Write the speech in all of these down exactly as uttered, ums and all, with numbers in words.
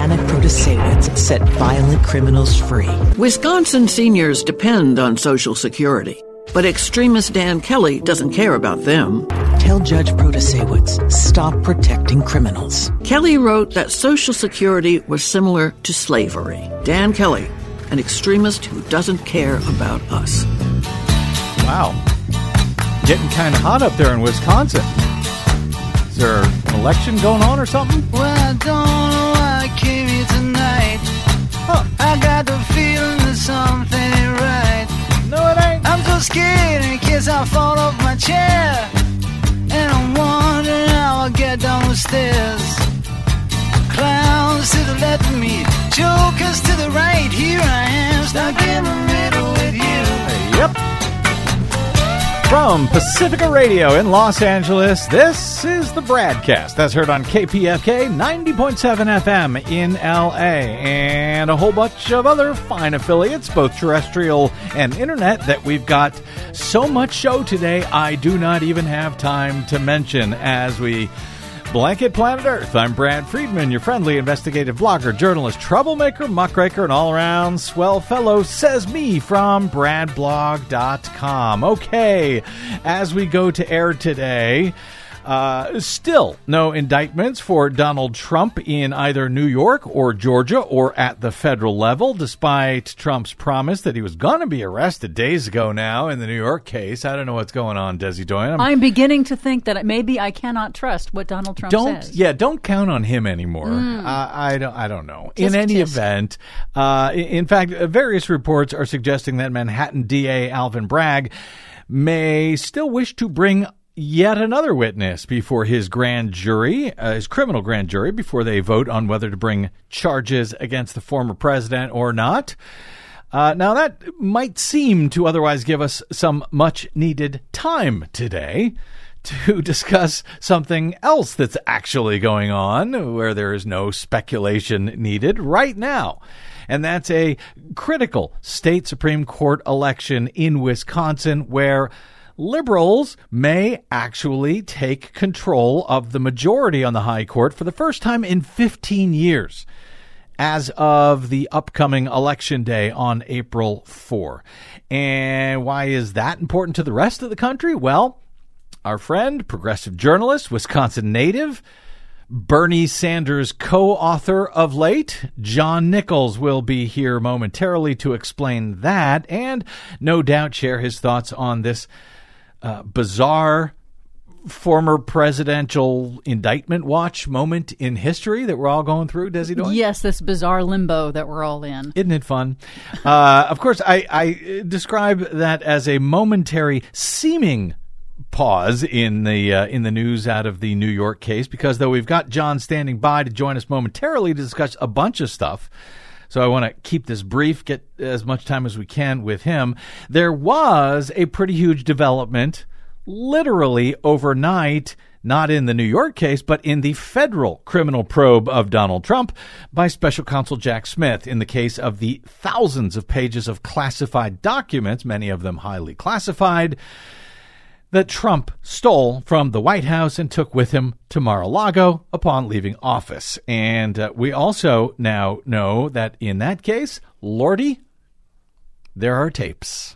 Janet Protasewicz set violent criminals free. Wisconsin seniors depend on Social Security, but extremist Dan Kelly doesn't care about them. Tell Judge Protasewicz, stop protecting criminals. Kelly wrote that Social Security was similar to slavery. Dan Kelly, an extremist who doesn't care about us. Wow. Getting kind of hot up there in Wisconsin. Is there an election going on or something? Well, I don't know why I came here tonight. Huh. I got the feeling that something ain't right. No, it ain't. I'm so scared in case I fall off my chair. And I'm wondering how I'll get down the stairs. Clowns to the left of me, jokers to the right. Here I am, stuck in the middle with you. Yep. From Pacifica Radio in Los Angeles, this is the Bradcast. That's heard on K P F K ninety point seven F M in L A and a whole bunch of other fine affiliates, both terrestrial and internet, that we've got so much show today I do not even have time to mention as we blanket planet Earth. I'm Brad Friedman, your friendly investigative blogger, journalist, troublemaker, muckraker, and all-around swell fellow, says me from brad blog dot com. Okay, as we go to air today, uh, still no indictments for Donald Trump in either New York or Georgia or at the federal level, despite Trump's promise that he was going to be arrested days ago now in the New York case. I don't know what's going on, Desi Doyen. I'm, I'm beginning to think that maybe I cannot trust what Donald Trump don't, says. Yeah, don't count on him anymore. Mm. Uh, I don't. I don't know. Tisk, in any tisk. event, uh, in fact, various reports are suggesting that Manhattan D A Alvin Bragg may still wish to bring yet another witness before his grand jury, uh, his criminal grand jury, before they vote on whether to bring charges against the former president or not. Uh, now, that might seem to otherwise give us some much-needed time today to discuss something else that's actually going on, where there is no speculation needed right now. And that's a critical state Supreme Court election in Wisconsin where liberals may actually take control of the majority on the high court for the first time in fifteen years as of the upcoming election day on April fourth. And why is that important to the rest of the country? Well, our friend, progressive journalist, Wisconsin native, Bernie Sanders co-author of late, John Nichols, will be here momentarily to explain that and no doubt share his thoughts on this Uh, bizarre former presidential indictment watch moment in history that we're all going through, Desi Doyen? Yes, this bizarre limbo that we're all in. Isn't it fun? uh, of course, I, I describe that as a momentary seeming pause in the uh, in the news out of the New York case, because though we've got John standing by to join us momentarily to discuss a bunch of stuff, so I want to keep this brief, get as much time as we can with him. There was a pretty huge development literally overnight, not in the New York case, but in the federal criminal probe of Donald Trump by Special Counsel Jack Smith in the case of the thousands of pages of classified documents, many of them highly classified, that Trump stole from the White House and took with him to Mar-a-Lago upon leaving office. And uh, we also now know that in that case, Lordy, there are tapes.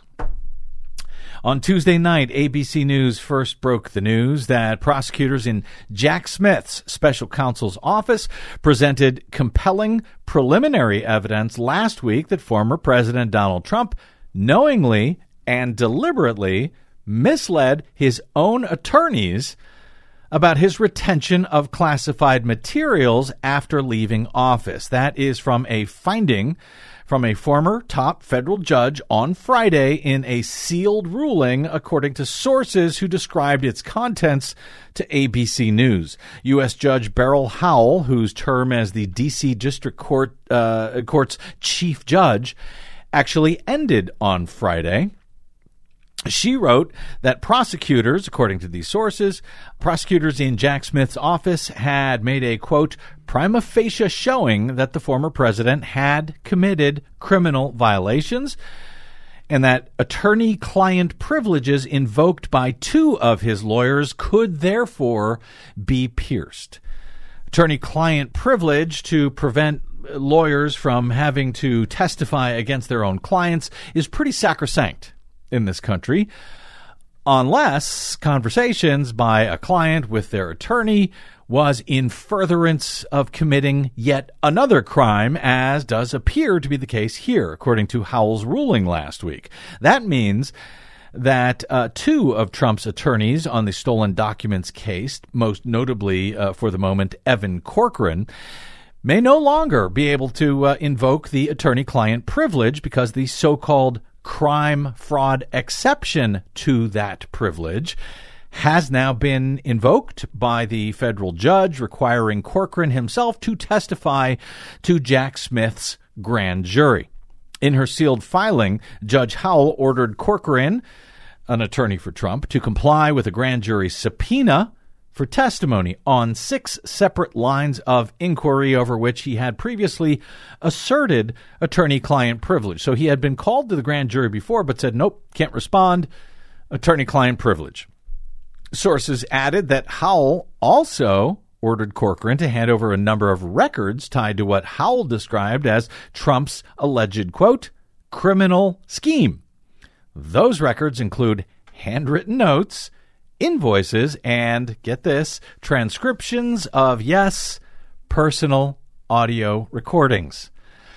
On Tuesday night, A B C News first broke the news that prosecutors in Jack Smith's special counsel's office presented compelling preliminary evidence last week that former President Donald Trump knowingly and deliberately misled his own attorneys about his retention of classified materials after leaving office. That is from a finding from a former top federal judge on Friday in a sealed ruling, according to sources who described its contents to A B C News. U S Judge Beryl Howell, whose term as the D C District Court uh, Court's chief judge actually ended on Friday. She wrote that prosecutors, according to these sources, prosecutors in Jack Smith's office had made a, quote, prima facie showing that the former president had committed criminal violations and that attorney-client privileges invoked by two of his lawyers could therefore be pierced. Attorney-client privilege to prevent lawyers from having to testify against their own clients is pretty sacrosanct in this country, unless conversations by a client with their attorney was in furtherance of committing yet another crime, as does appear to be the case here, according to Howell's ruling last week. That means that uh, two of Trump's attorneys on the stolen documents case, most notably uh, for the moment Evan Corcoran, may no longer be able to uh, invoke the attorney-client privilege because the so-called crime fraud exception to that privilege has now been invoked by the federal judge, requiring Corcoran himself to testify to Jack Smith's grand jury. In her sealed filing, Judge Howell ordered Corcoran, an attorney for Trump, to comply with a grand jury subpoena for testimony on six separate lines of inquiry over which he had previously asserted attorney-client privilege. So he had been called to the grand jury before but said, nope, can't respond, attorney-client privilege. Sources added that Howell also ordered Corcoran to hand over a number of records tied to what Howell described as Trump's alleged, quote, criminal scheme. Those records include handwritten notes, invoices, and, get this, transcriptions of, yes, personal audio recordings.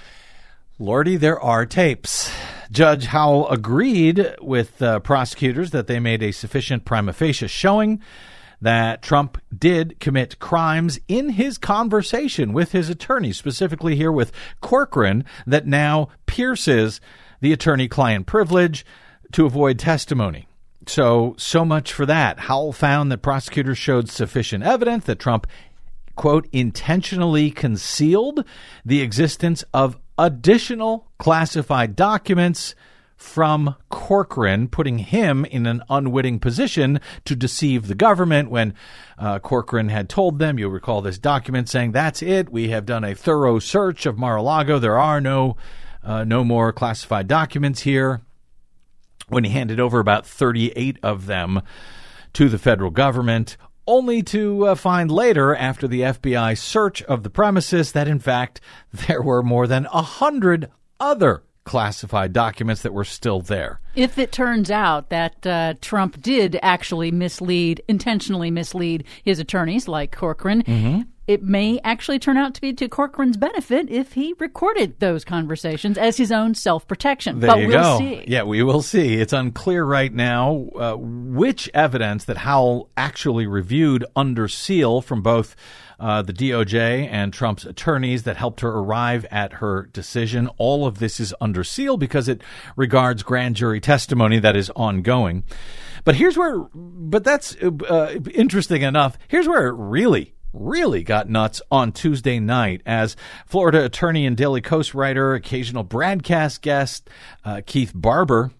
Lordy, there are tapes. Judge Howell agreed with uh, prosecutors that they made a sufficient prima facie showing that Trump did commit crimes in his conversation with his attorney, specifically here with Corcoran, that now pierces the attorney-client privilege to avoid testimony. So, so much for that. Howell found that prosecutors showed sufficient evidence that Trump, quote, intentionally concealed the existence of additional classified documents from Corcoran, putting him in an unwitting position to deceive the government when uh, Corcoran had told them, you'll recall this document saying, that's it, we have done a thorough search of Mar-a-Lago, there are no, uh, no more classified documents here, when he handed over about thirty-eight of them to the federal government, only to uh, find later, after the F B I search of the premises, that in fact there were more than a hundred other classified documents that were still there. If it turns out that uh, Trump did actually mislead, intentionally mislead his attorneys like Corcoran, mm-hmm. it may actually turn out to be to Corcoran's benefit if he recorded those conversations as his own self-protection. There but you we'll go. see. Yeah, we will see. It's unclear right now uh, which evidence that Howell actually reviewed under seal from both uh, the D O J and Trump's attorneys that helped her arrive at her decision. All of this is under seal because it regards grand jury testimony that is ongoing. But here's where, but that's uh, interesting enough. Here's where it really really got nuts on Tuesday night as Florida attorney and Daily Kos writer, occasional broadcast guest, uh, Keith Barber,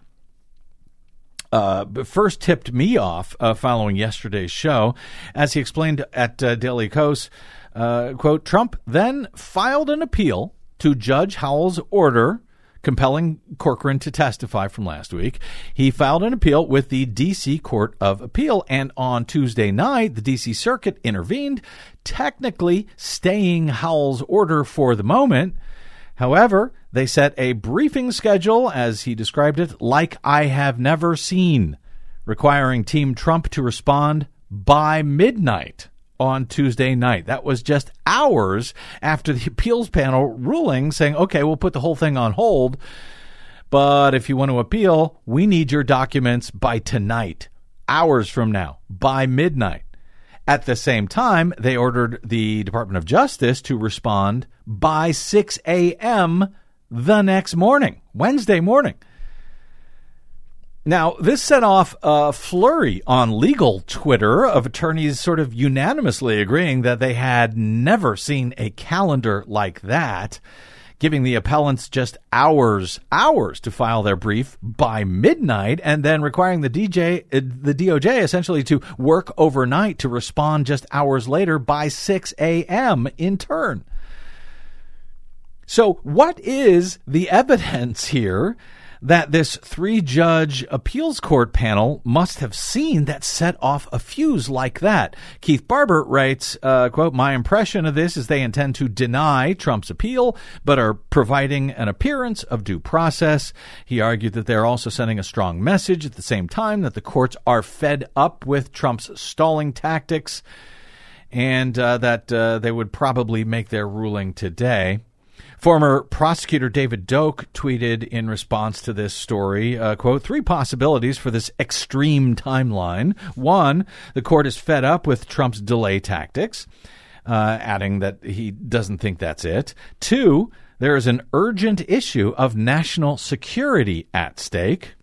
uh, first tipped me off uh, following yesterday's show as he explained at uh, Daily Kos, uh, quote, Trump then filed an appeal to Judge Howell's order compelling Corcoran to testify from last week. He filed an appeal with the D C Court of Appeal, and on Tuesday night, the D C Circuit intervened, technically staying Howell's order for the moment. However, they set a briefing schedule, as he described it, like I have never seen, requiring Team Trump to respond by midnight on Tuesday night. That was just hours after the appeals panel ruling saying, okay, we'll put the whole thing on hold, but if you want to appeal, we need your documents by tonight, hours from now, by midnight. At the same time, they ordered the Department of Justice to respond by six a.m. the next morning, Wednesday morning. Now, this set off a flurry on legal Twitter of attorneys sort of unanimously agreeing that they had never seen a calendar like that, giving the appellants just hours, hours to file their brief by midnight, and then requiring the D J, the D O J essentially to work overnight to respond just hours later by six a.m. in turn. So what is the evidence here that this three-judge appeals court panel must have seen that set off a fuse like that. Keith Barber writes, uh, quote, "My impression of this is they intend to deny Trump's appeal, but are providing an appearance of due process." He argued that they're also sending a strong message at the same time that the courts are fed up with Trump's stalling tactics, and uh, that uh, they would probably make their ruling today. Former prosecutor David Doak tweeted in response to this story, uh, quote, "Three possibilities for this extreme timeline. One, the court is fed up with Trump's delay tactics," uh, adding that he doesn't think that's it. Two, there is an urgent issue of national security at stake.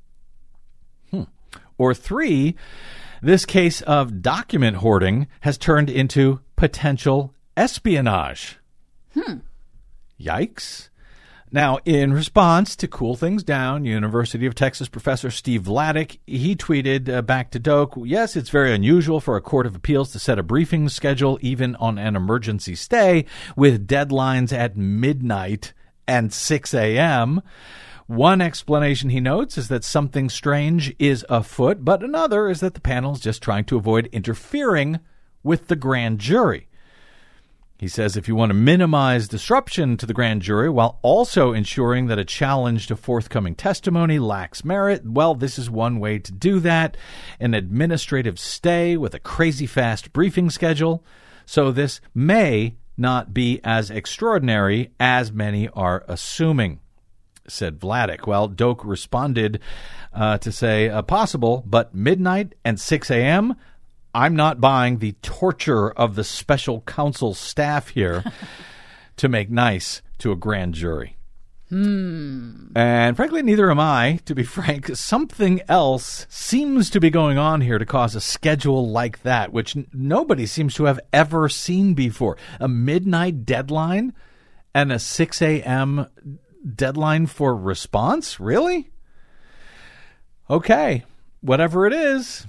Hmm. Or three, this case of document hoarding has turned into potential espionage. Hmm. Yikes. Now, in response to cool things down, University of Texas professor Steve Vladeck, he tweeted uh, back to Doak, "Yes, it's very unusual for a court of appeals to set a briefing schedule even on an emergency stay with deadlines at midnight and six a.m. One explanation, he notes, is that something strange is afoot, but another is that the panel is just trying to avoid interfering with the grand jury. He says if you want to minimize disruption to the grand jury while also ensuring that a challenge to forthcoming testimony lacks merit, well, this is one way to do that, an administrative stay with a crazy fast briefing schedule. So this may not be as extraordinary as many are assuming," said Vladeck. Well, Doak responded uh, to say, uh, possible, but midnight and six a.m., I'm not buying the torture of the special counsel staff here to make nice to a grand jury. Hmm. And frankly, neither am I, to be frank. Something else seems to be going on here to cause a schedule like that, which n- nobody seems to have ever seen before. A midnight deadline and a six a.m. deadline for response? Really? Okay. Whatever it is,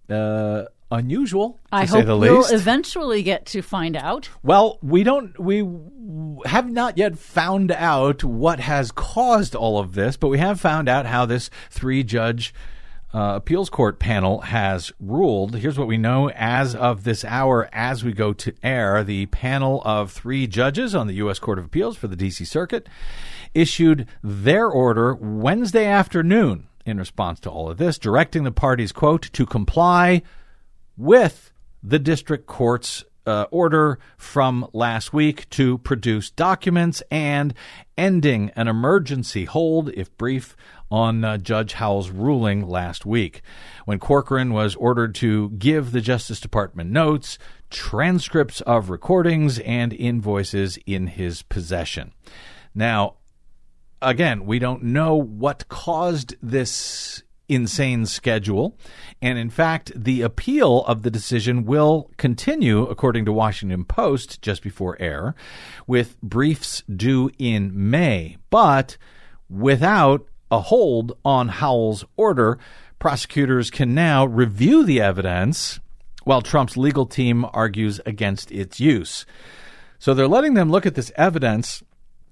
uh, unusual, to I say hope the we'll least. eventually get to find out. Well, we don't, we have not yet found out what has caused all of this, but we have found out how this three-judge uh, appeals court panel has ruled. Here's what we know as of this hour as we go to air. The panel of three judges on the U S Court of Appeals for the D C Circuit issued their order Wednesday afternoon in response to all of this, directing the parties, quote, to comply with the district court's uh, order from last week to produce documents and ending an emergency hold, if brief, on uh, Judge Howell's ruling last week, when Corcoran was ordered to give the Justice Department notes, transcripts of recordings, and invoices in his possession. Now, again, we don't know what caused this insane schedule. And in fact, the appeal of the decision will continue, according to Washington Post, just before air, with briefs due in May. But without a hold on Howell's order, prosecutors can now review the evidence while Trump's legal team argues against its use. So they're letting them look at this evidence.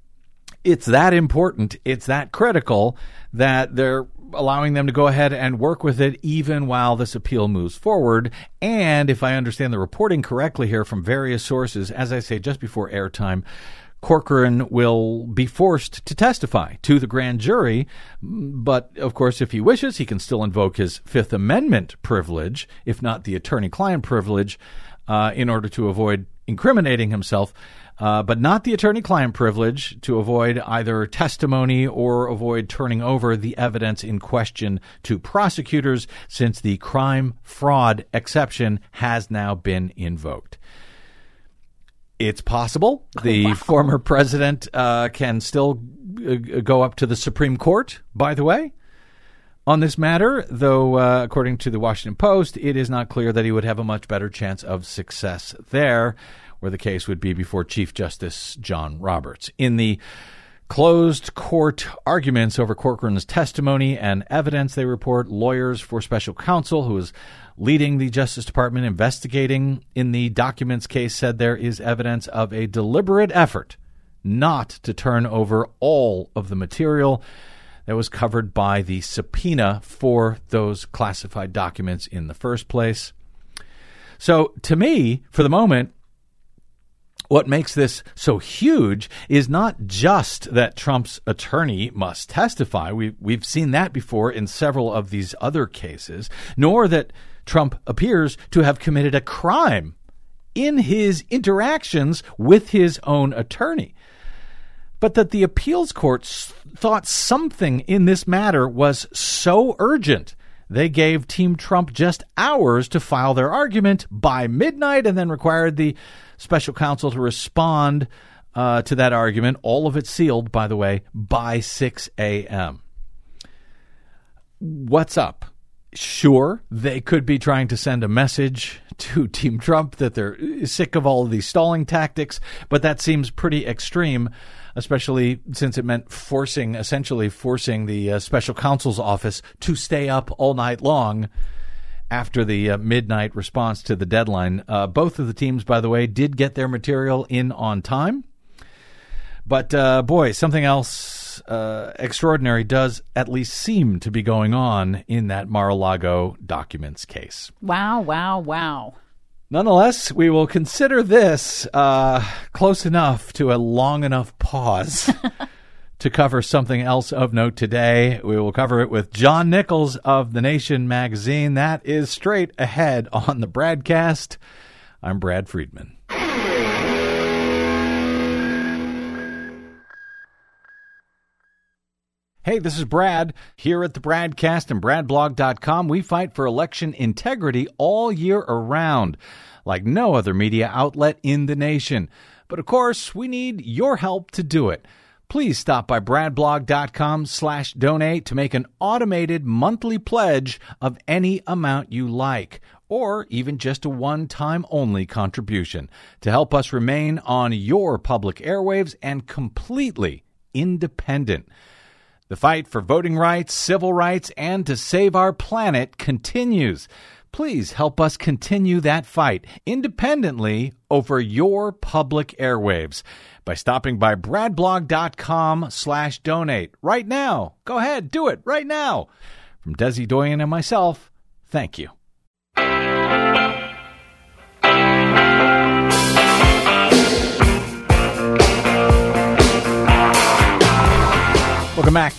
It's that important, it's that critical that they're allowing them to go ahead and work with it even while this appeal moves forward. And if I understand the reporting correctly here from various sources, as I say, just before airtime, Corcoran will be forced to testify to the grand jury. But, of course, if he wishes, he can still invoke his Fifth Amendment privilege, if not the attorney-client privilege, uh, in order to avoid incriminating himself. Uh, but not the attorney-client privilege to avoid either testimony or avoid turning over the evidence in question to prosecutors, since the crime-fraud exception has now been invoked. It's possible the wow. former president uh, can still uh, go up to the Supreme Court, by the way, on this matter, though, uh, according to the Washington Post, it is not clear that he would have a much better chance of success there, where the case would be before Chief Justice John Roberts. In the closed court arguments over Corcoran's testimony and evidence, they report lawyers for special counsel who is leading the Justice Department investigating in the documents case said there is evidence of a deliberate effort not to turn over all of the material that was covered by the subpoena for those classified documents in the first place. So to me, for the moment, what makes this so huge is not just that Trump's attorney must testify. We, we've seen that before in several of these other cases, nor that Trump appears to have committed a crime in his interactions with his own attorney, but that the appeals courts thought something in this matter was so urgent they gave Team Trump just hours to file their argument by midnight and then required the special counsel to respond uh, to that argument, all of it sealed, by the way, by six a.m. What's up? Sure, they could be trying to send a message to Team Trump that they're sick of all of these stalling tactics, but that seems pretty extreme, especially since it meant forcing, essentially forcing the uh, special counsel's office to stay up all night long after the uh, midnight response to the deadline. Uh, both of the teams, by the way, did get their material in on time. But, uh, boy, something else uh, extraordinary does at least seem to be going on in that Mar-a-Lago documents case. Wow, wow, wow. Nonetheless, we will consider this uh, close enough to a long enough pause to cover something else of note today. We will cover it with John Nichols of The Nation magazine. That is straight ahead on the Bradcast. I'm Brad Friedman. Hey, this is Brad. Here at the Bradcast and brad blog dot com, we fight for election integrity all year around, like no other media outlet in the nation. But of course, we need your help to do it. Please stop by brad blog dot com slash donate to make an automated monthly pledge of any amount you like, or even just a one-time only contribution to help us remain on your public airwaves and completely independent. The fight for voting rights, civil rights, and to save our planet continues. Please help us continue that fight independently over your public airwaves by stopping by brad blog dot com slash donate right now. Go ahead, do it right now. From Desi Doyen and myself, thank you. Welcome back.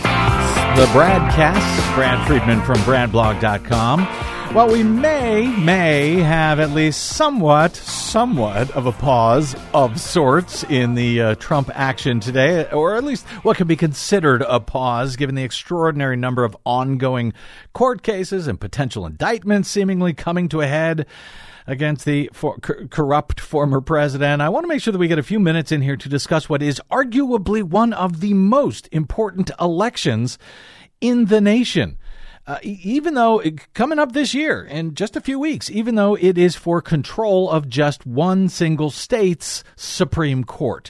The Bradcast, Brad Friedman from brad blog dot com. Well, we may, may have at least somewhat, somewhat of a pause of sorts in the uh, Trump action today, or at least what can be considered a pause, given the extraordinary number of ongoing court cases and potential indictments seemingly coming to a head against the for, cor- corrupt former president. I want to make sure that we get a few minutes in here to discuss what is arguably one of the most important elections in the nation. Uh, even though it, coming up this year in just a few weeks, even though it is for control of just one single state's Supreme Court.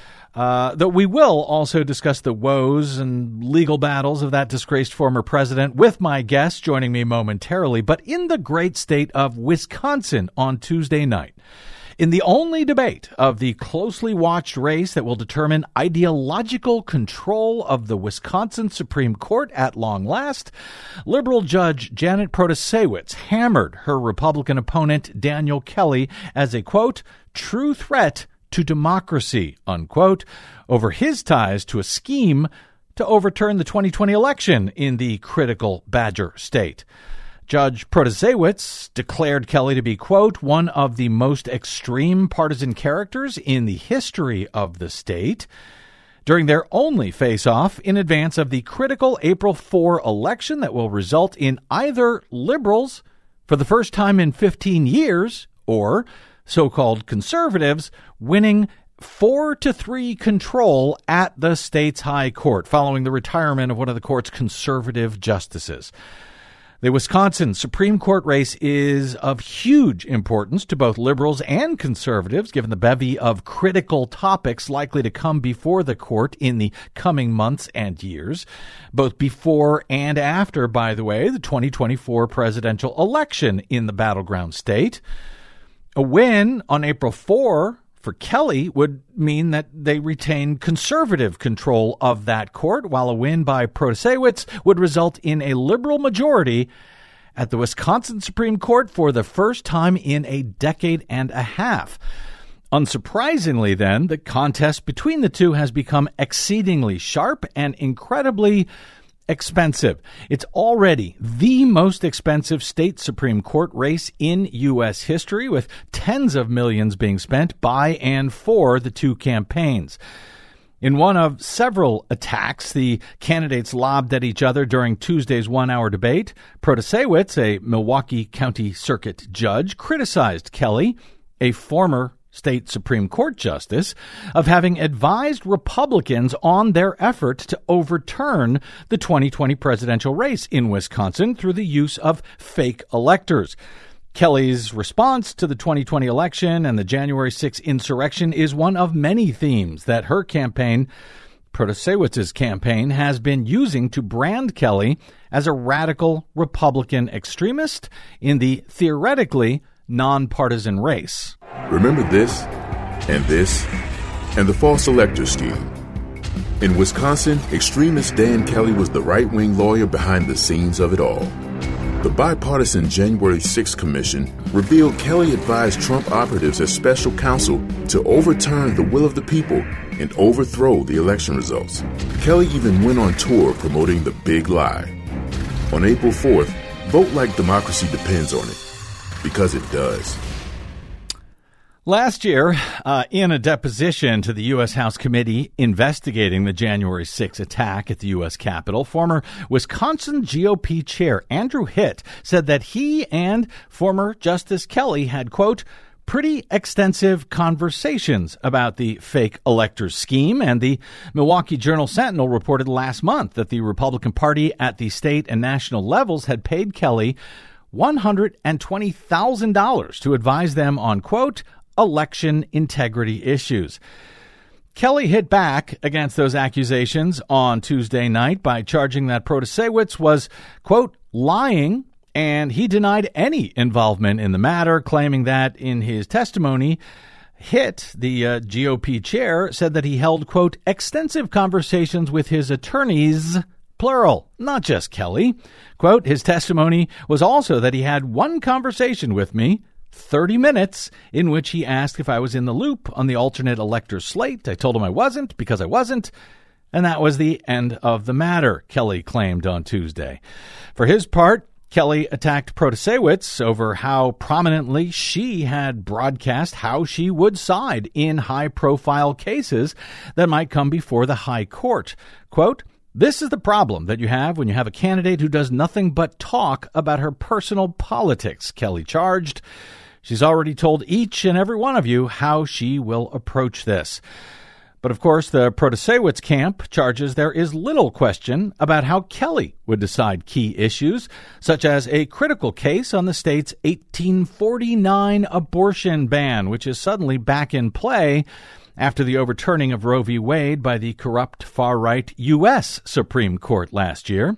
Uh, though we will also discuss the woes and legal battles of that disgraced former president with my guest joining me momentarily, but in the great state of Wisconsin on Tuesday night, in the only debate of the closely watched race that will determine ideological control of the Wisconsin Supreme Court at long last, liberal judge Janet Protasiewicz hammered her Republican opponent Daniel Kelly as a, quote, true threat to democracy, unquote, over his ties to a scheme to overturn the twenty twenty election in the critical Badger state. Judge Protasiewicz declared Kelly to be, quote, one of the most extreme partisan characters in the history of the state during their only face-off in advance of the critical April fourth election that will result in either liberals for the first time in fifteen years or so-called conservatives winning four to three control at the state's high court following the retirement of one of the court's conservative justices. The Wisconsin Supreme Court race is of huge importance to both liberals and conservatives, given the bevy of critical topics likely to come before the court in the coming months and years, both before and after, by the way, the twenty twenty-four presidential election in the battleground state. A win on April fourth for Kelly would mean that they retain conservative control of that court, while a win by Protasiewicz would result in a liberal majority at the Wisconsin Supreme Court for the first time in a decade and a half. Unsurprisingly, then, the contest between the two has become exceedingly sharp and incredibly expensive. It's already the most expensive state Supreme Court race in U S history, with tens of millions being spent by and for the two campaigns. In one of several attacks the candidates lobbed at each other during Tuesday's one-hour debate, Protasiewicz, a Milwaukee County Circuit judge, criticized Kelly, a former state Supreme Court justice, of having advised Republicans on their effort to overturn the twenty twenty presidential race in Wisconsin through the use of fake electors. Kelly's response to the twenty twenty election and the January sixth insurrection is one of many themes that her campaign, Protasiewicz's campaign, has been using to brand Kelly as a radical Republican extremist in the theoretically nonpartisan race. Remember this, and this, and the false elector scheme. In Wisconsin, extremist Dan Kelly was the right-wing lawyer behind the scenes of it all. The bipartisan January sixth Commission revealed Kelly advised Trump operatives as special counsel to overturn the will of the people and overthrow the election results. Kelly even went on tour promoting the big lie. On April fourth, vote like democracy depends on it, because it does. Last year, uh, in a deposition to the U S. House committee investigating the January sixth attack at the U S. Capitol, former Wisconsin G O P chair Andrew Hitt said that he and former Justice Kelly had, quote, pretty extensive conversations about the fake electors scheme, and the Milwaukee Journal-Sentinel reported last month that the Republican Party at the state and national levels had paid Kelly one hundred twenty thousand dollars to advise them on, quote, election integrity issues. Kelly hit back against those accusations on Tuesday night by charging that Protasiewicz was, quote, lying, and he denied any involvement in the matter, claiming that in his testimony, Hitt, the uh, G O P chair, said that he held, quote, extensive conversations with his attorneys, plural, not just Kelly. Quote, his testimony was also that he had one conversation with me, thirty minutes, in which he asked if I was in the loop on the alternate elector slate. I told him I wasn't because I wasn't, and that was the end of the matter, Kelly claimed on Tuesday. For his part, Kelly attacked Protasiewicz over how prominently she had broadcast how she would side in high-profile cases that might come before the high court. Quote, this is the problem that you have when you have a candidate who does nothing but talk about her personal politics, Kelly charged. She's already told each and every one of you how she will approach this. But of course, the Protasiewicz camp charges there is little question about how Kelly would decide key issues, such as a critical case on the state's eighteen forty-nine abortion ban, which is suddenly back in play after the overturning of Roe v. Wade by the corrupt far-right U S. Supreme Court last year.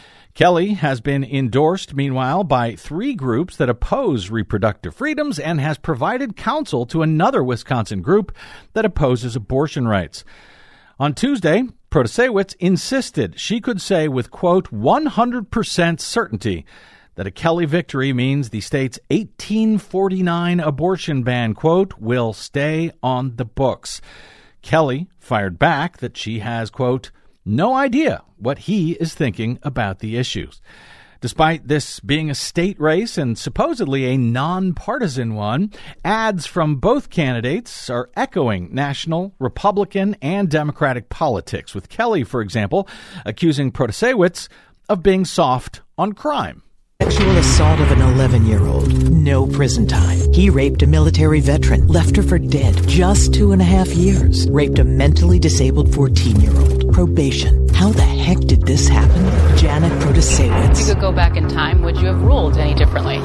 Kelly has been endorsed, meanwhile, by three groups that oppose reproductive freedoms and has provided counsel to another Wisconsin group that opposes abortion rights. On Tuesday, Protasiewicz insisted she could say with, quote, one hundred percent certainty that a Kelly victory means the state's eighteen forty-nine abortion ban, quote, will stay on the books. Kelly fired back that she has, quote, no idea what he is thinking about the issues. Despite this being a state race and supposedly a nonpartisan one, ads from both candidates are echoing national Republican and Democratic politics, with Kelly, for example, accusing Protasiewicz of being soft on crime. Sexual assault of an eleven-year-old. No prison time. He raped a military veteran, left her for dead. Just two and a half years. Raped a mentally disabled fourteen-year-old. Probation. How the heck did this happen? Janet Protasiewicz. If you could go back in time, would you have ruled any differently?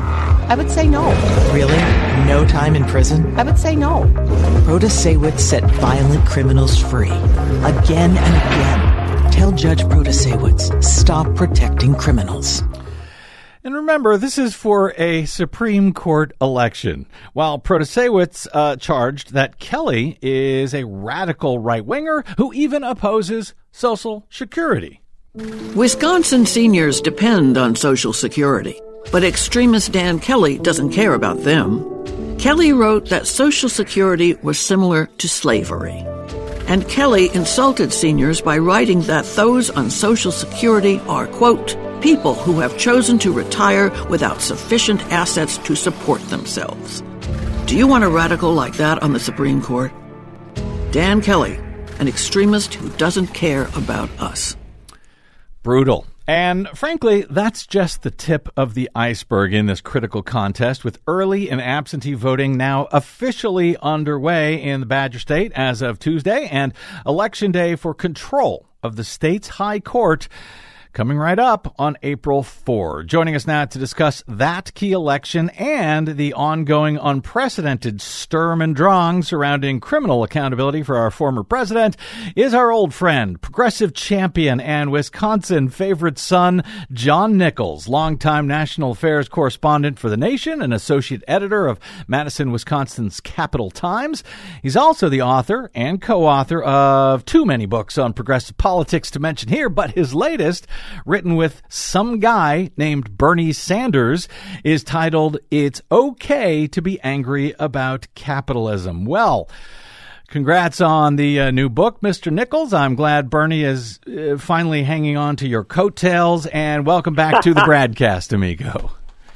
I would say no. Really? No time in prison? I would say no. Protasiewicz set violent criminals free. Again and again. Tell Judge Protasiewicz, stop protecting criminals. And remember, this is for a Supreme Court election. While Protasewicz uh, charged that Kelly is a radical right-winger who even opposes Social Security. Wisconsin seniors depend on Social Security, but extremist Dan Kelly doesn't care about them. Kelly wrote that Social Security was similar to slavery. And Kelly insulted seniors by writing that those on Social Security are, quote, people who have chosen to retire without sufficient assets to support themselves. Do you want a radical like that on the Supreme Court? Dan Kelly, an extremist who doesn't care about us. Brutal. And frankly, that's just the tip of the iceberg in this critical contest, with early and absentee voting now officially underway in the Badger State as of Tuesday, and Election Day for control of the state's high court coming right up on April fourth. Joining us now to discuss that key election and the ongoing unprecedented sturm and drang surrounding criminal accountability for our former president is our old friend, progressive champion, and Wisconsin favorite son, John Nichols, longtime national affairs correspondent for The Nation and associate editor of Madison, Wisconsin's Capital Times. He's also the author and co-author of too many books on progressive politics to mention here, but his latest, written with some guy named Bernie Sanders, is titled It's Okay to Be Angry About Capitalism. Well, congrats on the uh, new book, Mister Nichols. I'm glad Bernie is uh, finally hanging on to your coattails, and welcome back to the broadcast, amigo.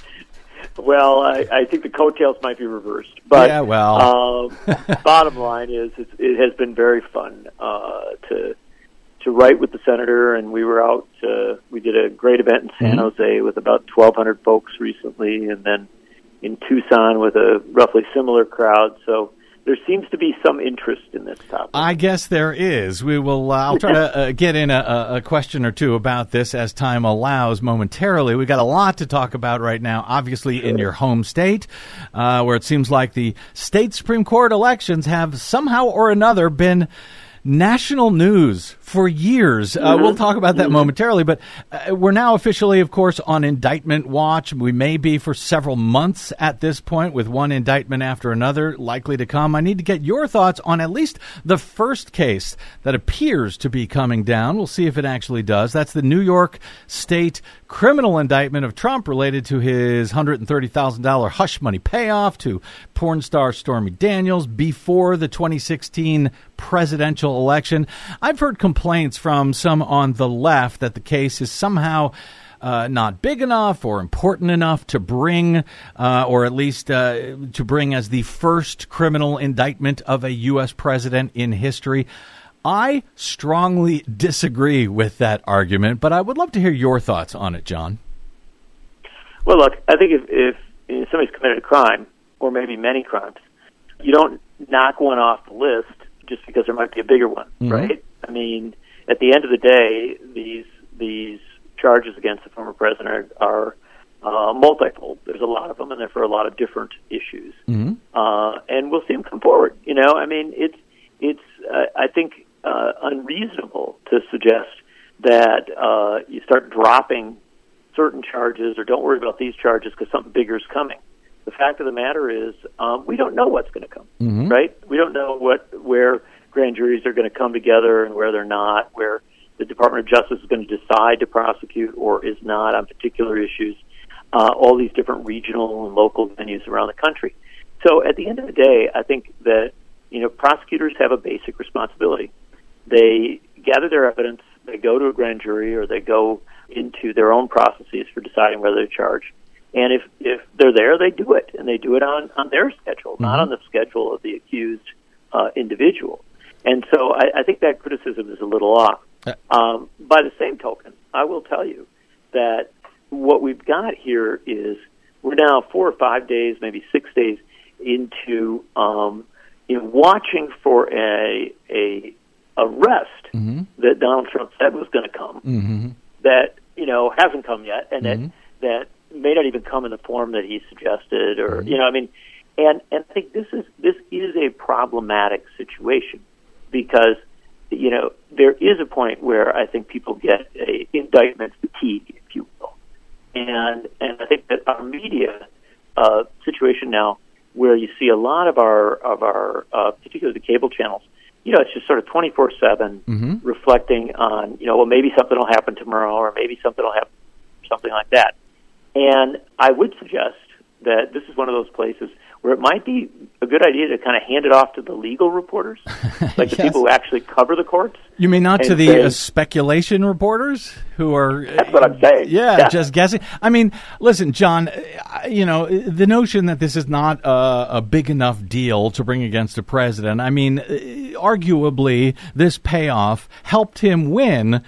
Well, I, I think the coattails might be reversed, but yeah, well. uh, bottom line is it's, it has been very fun uh, to to write with the senator, and we were out, uh, we did a great event in San mm-hmm. Jose with about twelve hundred folks recently, and then in Tucson with a roughly similar crowd, so there seems to be some interest in this topic. I guess there is. We will. Uh, I'll try to uh, get in a, a question or two about this as time allows momentarily. We got a lot to talk about right now, obviously in your home state, uh, where it seems like the state Supreme Court elections have somehow or another been national news for years. Uh, mm-hmm. We'll talk about that mm-hmm. momentarily, but uh, we're now officially, of course, on indictment watch. We may be for several months at this point, with one indictment after another likely to come. I need to get your thoughts on at least the first case that appears to be coming down. We'll see if it actually does. That's the New York State criminal indictment of Trump related to his one hundred thirty thousand dollars hush money payoff to porn star Stormy Daniels before the twenty sixteen presidential election. I've heard complaints from some on the left that the case is somehow uh, not big enough or important enough to bring, uh, or at least uh, to bring as the first criminal indictment of a U S president in history. I strongly disagree with that argument, but I would love to hear your thoughts on it, John. Well, look, I think if, if somebody's committed a crime, or maybe many crimes, you don't knock one off the list just because there might be a bigger one, mm-hmm. right? I mean, at the end of the day, these these charges against the former president are uh, multifold. There's a lot of them, and they're for a lot of different issues. Mm-hmm. Uh, and we'll see them come forward. You know, I mean, it's it's uh, I think uh, unreasonable to suggest that uh, you start dropping certain charges or don't worry about these charges because something bigger is coming. The fact of the matter is, um, we don't know what's going to come, mm-hmm. right? We don't know what where grand juries are going to come together and where they're not, where the Department of Justice is going to decide to prosecute or is not on particular issues, uh, all these different regional and local venues around the country. So at the end of the day, I think that, you know, prosecutors have a basic responsibility. They gather their evidence, they go to a grand jury, or they go into their own processes for deciding whether to charge. And if, if they're there, they do it, and they do it on, on their schedule, mm-hmm. not on the schedule of the accused uh, individual. And so I, I think that criticism is a little off. Um, by the same token, I will tell you that what we've got here is we're now four or five days, maybe six days into um, in watching for a a arrest mm-hmm. that Donald Trump said was going to come, mm-hmm. that you know hasn't come yet, and mm-hmm. that that may not even come in the form that he suggested, or mm-hmm. you know, I mean, and and I think this is this is a problematic situation because you know there is a point where I think people get a indictment fatigue, if you will, And and I think that our media uh, situation now, where you see a lot of our of our uh, particularly the cable channels, you know, it's just sort of twenty-four seven mm-hmm. reflecting on, you know, well, maybe something will happen tomorrow, or maybe something will happen, something like that. And I would suggest that this is one of those places where it might be a good idea to kind of hand it off to the legal reporters, like the yes. people who actually cover the courts. You mean not to the say, uh, speculation reporters who are... That's what I'm saying. Yeah, yeah, just guessing. I mean, listen, John, you know, the notion that this is not a, a big enough deal to bring against the president, I mean, arguably, this payoff helped him win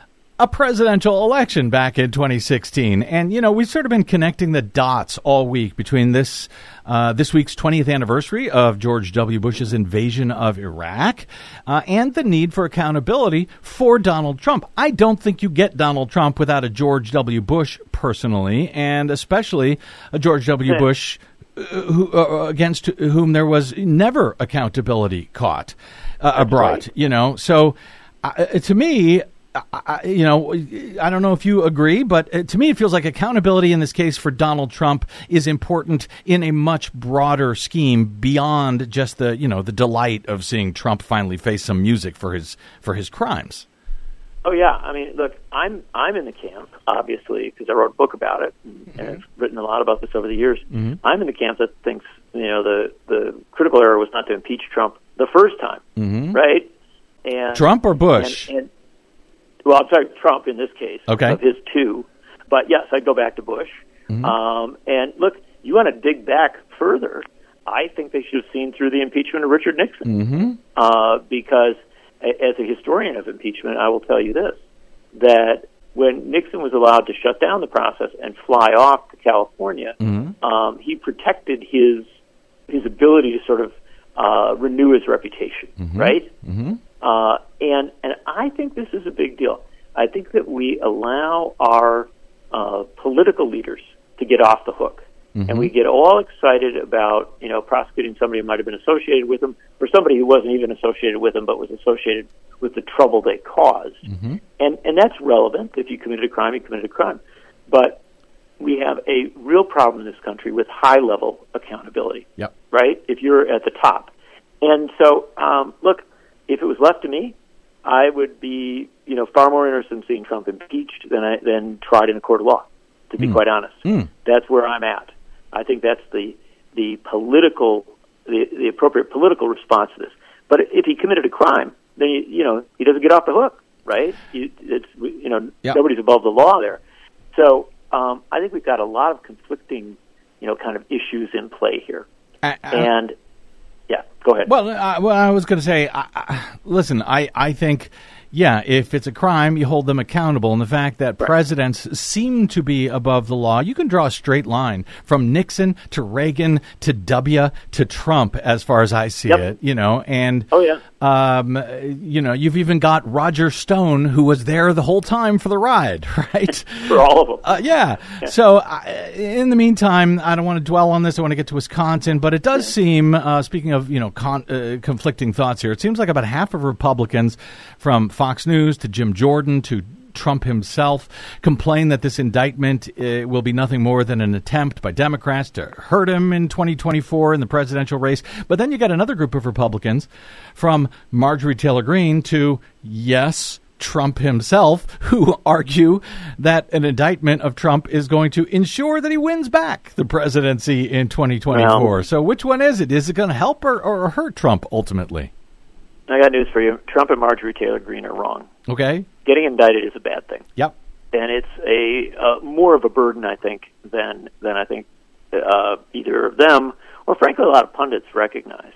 a presidential election back in twenty sixteen. And, you know, we've sort of been connecting the dots all week between this uh, this week's twentieth anniversary of George W. Bush's invasion of Iraq uh, and the need for accountability for Donald Trump. I don't think you get Donald Trump without a George W. Bush personally, and especially a George W. Bush uh, who, uh, against whom there was never accountability caught uh, brought, right. you know. So uh, to me, I, you know, I don't know if you agree, but to me it feels like accountability in this case for Donald Trump is important in a much broader scheme beyond just the, you know, the delight of seeing Trump finally face some music for his for his crimes. Oh yeah, I mean, look, I'm I'm in the camp, obviously, because I wrote a book about it, and, mm-hmm. and I've written a lot about this over the years. Mm-hmm. I'm in the camp that thinks, you know, the the critical error was not to impeach Trump the first time, mm-hmm. right? And Trump or Bush? And, and, Well, I'm sorry, Trump in this case, okay. of his two. But yes, I'd go back to Bush. Mm-hmm. Um, and look, you want to dig back further, I think they should have seen through the impeachment of Richard Nixon. Mm-hmm. Uh, because a- as a historian of impeachment, I will tell you this, that when Nixon was allowed to shut down the process and fly off to California, mm-hmm. um, he protected his his ability to sort of uh, renew his reputation, mm-hmm. right? Mm-hmm. Uh, and and I think this is a big deal. I think that we allow our uh, political leaders to get off the hook, mm-hmm. and we get all excited about, you know, prosecuting somebody who might have been associated with them, or somebody who wasn't even associated with them but was associated with the trouble they caused. Mm-hmm. And and that's relevant. If you committed a crime, you committed a crime. But we have a real problem in this country with high-level accountability, yep. right? If you're at the top. And so, um, look, if it was left to me, I would be, you know, far more interested in seeing Trump impeached than I, than tried in a court of law, to be mm. quite honest. Mm. That's where I'm at. I think that's the the political, the, the appropriate political response to this. But if he committed a crime, then, you, you know, he doesn't get off the hook, right? You, it's, you know, yep. nobody's above the law there. So um, I think we've got a lot of conflicting, you know, kind of issues in play here. Uh, uh, and... Yeah, go ahead. Well, uh, well, I was going to say, I, I, listen, I, I think, yeah, if it's a crime, you hold them accountable. And the fact that right. presidents seem to be above the law, you can draw a straight line from Nixon to Reagan to W to Trump, as far as I see yep. it, you know. And, oh, yeah. um, you know, you've even got Roger Stone, who was there the whole time for the ride, right? For all of them. Uh, yeah. yeah. So, uh, in the meantime, I don't want to dwell on this. I want to get to Wisconsin. But it does yeah. seem, uh, speaking of, you know, con- uh, conflicting thoughts here, it seems like about half of Republicans, from Fox News to Jim Jordan to Trump himself, complain that this indictment uh, will be nothing more than an attempt by Democrats to hurt him in twenty twenty-four in the presidential race. But then you got another group of Republicans, from Marjorie Taylor Greene to, yes, Trump himself, who argue that an indictment of Trump is going to ensure that he wins back the presidency in twenty twenty-four. Well, so which one is it? Is it going to help or, or hurt Trump ultimately? I got news for you. Trump and Marjorie Taylor Greene are wrong. Okay. Getting indicted is a bad thing. Yep. And it's a uh, more of a burden, I think, than than I think uh, either of them, or frankly, a lot of pundits recognize.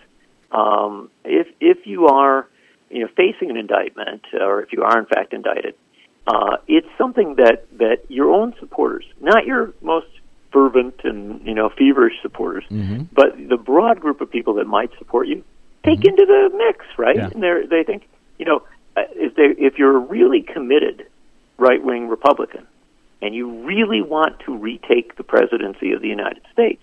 Um, if if you are, you know, facing an indictment, or if you are in fact indicted, uh, it's something that, that your own supporters, not your most fervent and, you know, feverish supporters, mm-hmm. but the broad group of people that might support you, take mm-hmm. into the mix, right? Yeah. And they they think, you know, if they if you're a really committed right-wing Republican and you really want to retake the presidency of the United States,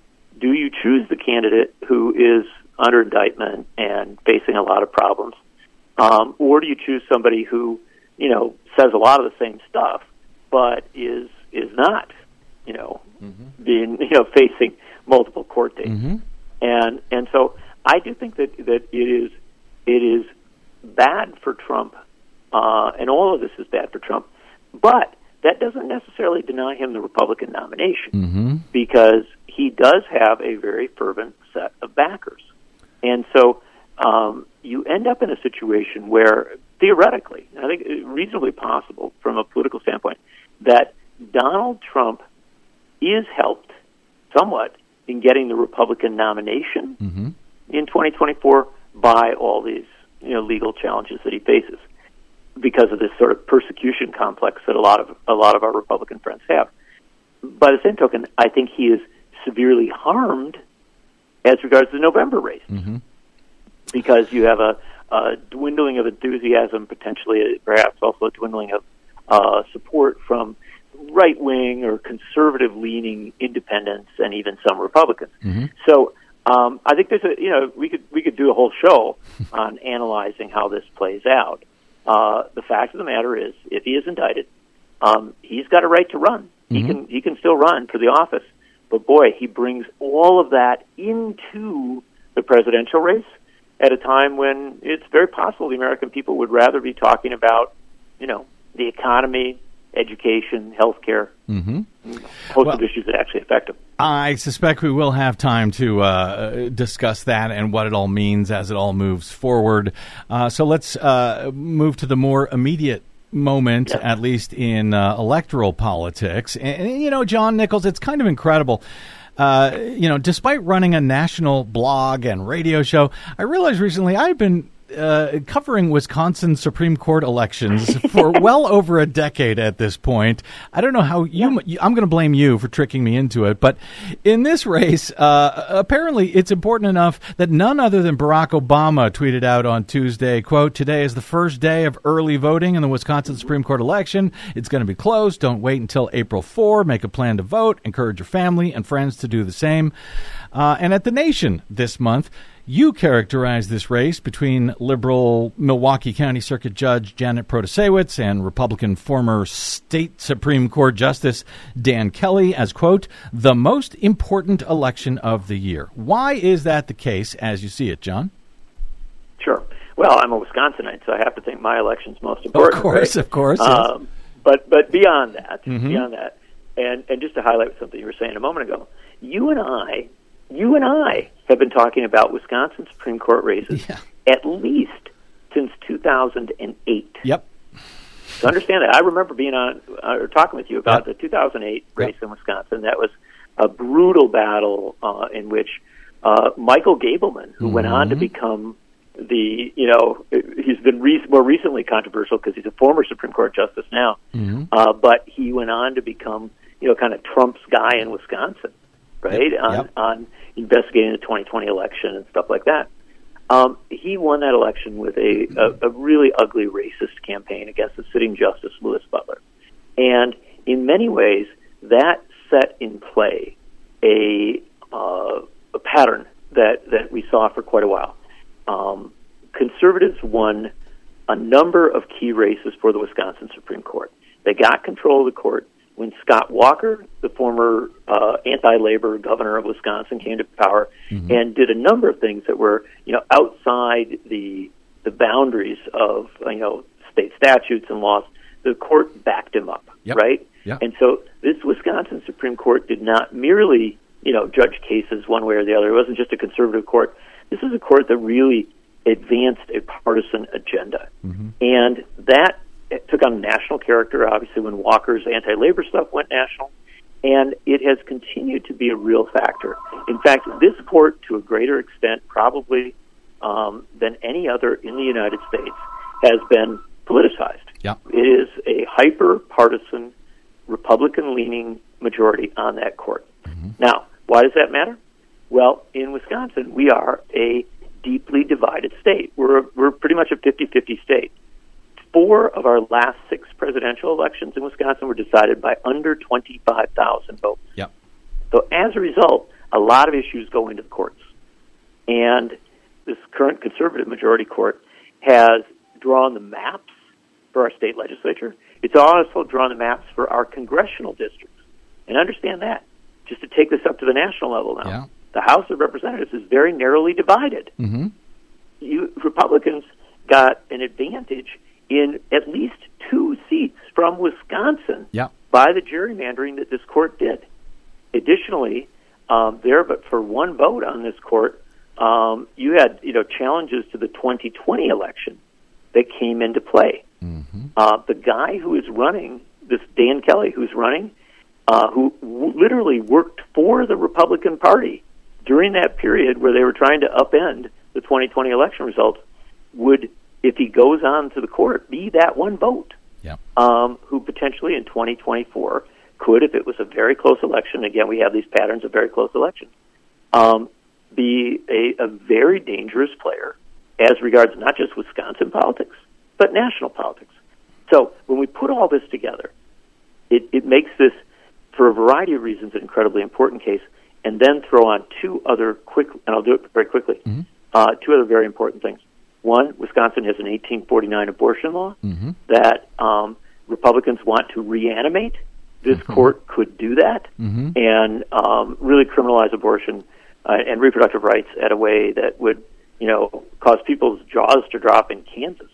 do you choose the candidate who is under indictment and facing a lot of problems, um, or do you choose somebody who, you know, says a lot of the same stuff but is is not, you know, mm-hmm. being, you know, facing multiple court dates. Mm-hmm. And and so I do think that, that it is it is bad for Trump, uh, and all of this is bad for Trump, but that doesn't necessarily deny him the Republican nomination, mm-hmm. because he does have a very fervent set of backers. And so um, you end up in a situation where, theoretically, I think it's reasonably possible from a political standpoint, that Donald Trump is helped somewhat in getting the Republican nomination mm-hmm. in twenty twenty-four by all these, you know, legal challenges that he faces, because of this sort of persecution complex that a lot of a lot of our Republican friends have. By the same token, I think he is severely harmed as regards the November race, mm-hmm. because you have a, a dwindling of enthusiasm, potentially perhaps also a dwindling of uh, support from right-wing or conservative-leaning independents and even some Republicans. Mm-hmm. So um, I think there's a, you know, we could we could do a whole show on analyzing how this plays out. Uh, the fact of the matter is, if he is indicted, um, he's got a right to run. Mm-hmm. He can he can still run for the office. But boy, he brings all of that into the presidential race at a time when it's very possible the American people would rather be talking about, you know, the economy, education, healthcare, mm-hmm. a host well, of issues that actually affect them. I suspect we will have time to uh, discuss that and what it all means as it all moves forward. Uh, so let's uh, move to the more immediate moment, yeah. at least in uh, electoral politics. And, and, you know, John Nichols, it's kind of incredible. Uh, you know, despite running a national blog and radio show, I realized recently I've been Uh, covering Wisconsin Supreme Court elections for well over a decade at this point. I don't know how you, yeah. I'm going to blame you for tricking me into it, but in this race, uh, apparently it's important enough that none other than Barack Obama tweeted out on Tuesday, quote, "Today is the first day of early voting in the Wisconsin Supreme Court election. It's going to be close. Don't wait until April fourth. Make a plan to vote. Encourage your family and friends to do the same." Uh, and at The Nation this month, you characterized this race between liberal Milwaukee County Circuit Judge Janet Protasiewicz and Republican former state Supreme Court Justice Dan Kelly as, quote, "the most important election of the year." Why is that the case as you see it, John? Sure. Well, I'm a Wisconsinite, so I have to think my election's most important. Of course, right? of course. Yes. Um, but but beyond that, mm-hmm. beyond that, and, and just to highlight something you were saying a moment ago, you and I, you and I have been talking about Wisconsin Supreme Court races yeah. at least since two thousand eight. Yep. So understand that. I remember being on uh, or talking with you about yep. the two thousand eight race yep. in Wisconsin. That was a brutal battle uh, in which uh, Michael Gableman, who mm-hmm. went on to become the, you know, he's been re- more recently controversial because he's a former Supreme Court justice now, mm-hmm. uh, but he went on to become, you know, kind of Trump's guy in Wisconsin, right, yep. on Yep. on investigating the twenty twenty election and stuff like that. Um, he won that election with a, a, a really ugly racist campaign against the sitting Justice Louis Butler. And in many ways, that set in play a, uh, a pattern that, that we saw for quite a while. Um, conservatives won a number of key races for the Wisconsin Supreme Court. They got control of the court when Scott Walker, the former uh, anti-labor governor of Wisconsin, came to power mm-hmm. and did a number of things that were, you know, outside the the boundaries of, you know, state statutes and laws. The court backed him up, yep. right? Yep. And so this Wisconsin Supreme Court did not merely, you know, judge cases one way or the other. It wasn't just a conservative court. This is a court that really advanced a partisan agenda. Mm-hmm. And that it took on a national character, obviously, when Walker's anti-labor stuff went national, and it has continued to be a real factor. In fact, this court, to a greater extent, probably um, than any other in the United States, has been politicized. Yeah. It is a hyper-partisan, Republican-leaning majority on that court. Mm-hmm. Now, why does that matter? Well, in Wisconsin, we are a deeply divided state. We're, we're pretty much a fifty-fifty state. Four of our last six presidential elections in Wisconsin were decided by under twenty-five thousand votes. Yep. So as a result, a lot of issues go into the courts. And this current conservative majority court has drawn the maps for our state legislature. It's also drawn the maps for our congressional districts. And understand that, just to take this up to the national level now. Yeah. The House of Representatives is very narrowly divided. Mm-hmm. You, Republicans got an advantage in at least two seats from Wisconsin Yeah. by the gerrymandering that this court did. Additionally, um, there, but for one vote on this court, um, you had you know challenges to the twenty twenty election that came into play. Mm-hmm. Uh, the guy who is running, this Dan Kelly, who's running, uh, who w- literally worked for the Republican Party during that period where they were trying to upend the twenty twenty election results, would, if he goes on to the court, be that one vote. Yeah. Um, who potentially in twenty twenty-four could, if it was a very close election, again, we have these patterns of very close elections, um, be a, a very dangerous player as regards not just Wisconsin politics, but national politics. So when we put all this together, it, it makes this, for a variety of reasons, an incredibly important case, and then throw on two other quick, and I'll do it very quickly, Mm-hmm. uh, two other very important things. One, Wisconsin has an eighteen forty-nine abortion law Mm-hmm. that um, Republicans want to reanimate. This Mm-hmm. court could do that Mm-hmm. and um, really criminalize abortion uh, and reproductive rights at a way that would, you know, cause people's jaws to drop in Kansas.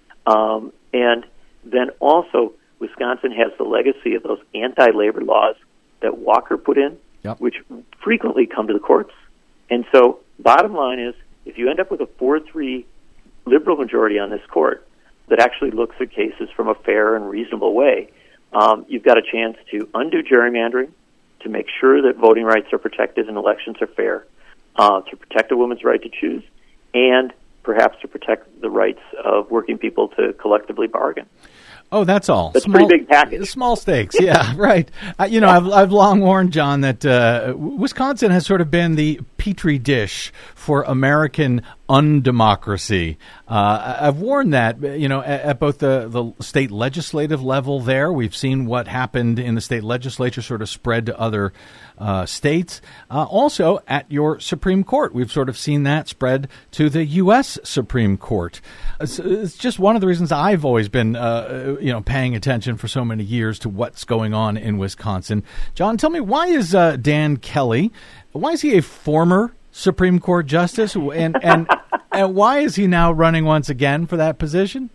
Um, and then also, Wisconsin has the legacy of those anti-labor laws that Walker put in, Yep. which frequently come to the courts. And so, bottom line is, if you end up with a four three liberal majority on this court that actually looks at cases from a fair and reasonable way, um, you've got a chance to undo gerrymandering, to make sure that voting rights are protected and elections are fair, uh, to protect a woman's right to choose, and perhaps to protect the rights of working people to collectively bargain. Oh, that's all. That's a small, pretty big package. Small stakes, yeah, right. Uh, you know, I've, I've long warned, John, that uh, Wisconsin has sort of been the petri dish for American undemocracy. Uh, I've warned that, you know, at, at both the, the state legislative level there. We've seen what happened in the state legislature sort of spread to other uh, states. Uh, also, at your Supreme Court, we've sort of seen that spread to the U S Supreme Court. It's, it's just one of the reasons I've always been, uh, you know, paying attention for so many years to what's going on in Wisconsin. John, tell me, why is uh, Dan Kelly, why is he a former Supreme Court justice, and and and why is he now running once again for that position?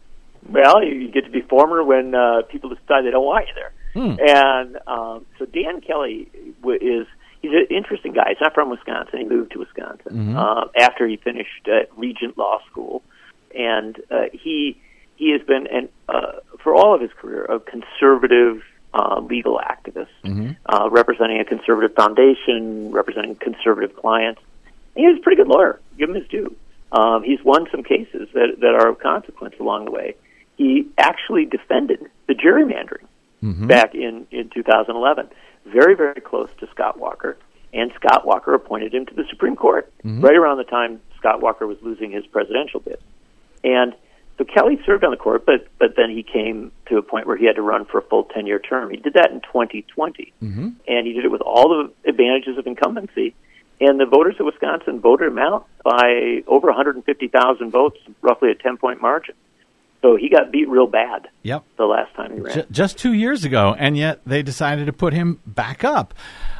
Well, you, you get to be former when uh, people decide they don't want you there. Hmm. And um, so Dan Kelly w- is he's an interesting guy. He's not from Wisconsin. He moved to Wisconsin Mm-hmm. uh, after he finished at Regent Law School, and uh, he he has been an uh, for all of his career a conservative uh, legal activist, Mm-hmm. uh, representing a conservative foundation, representing conservative clients. And he's a pretty good lawyer. Give him his due. Um, he's won some cases that that are of consequence along the way. He actually defended the gerrymandering Mm-hmm. back in, in two thousand eleven. Very, very close to Scott Walker. And Scott Walker appointed him to the Supreme Court Mm-hmm. right around the time Scott Walker was losing his presidential bid. And so Kelly served on the court, but, but then he came to a point where he had to run for a full ten-year term. He did that in twenty twenty. Mm-hmm. And he did it with all the advantages of incumbency. And the voters of Wisconsin voted him out by over one hundred fifty thousand votes, roughly a ten-point margin. So he got beat real bad Yep. the last time he ran. J- just two years ago, and yet they decided to put him back up.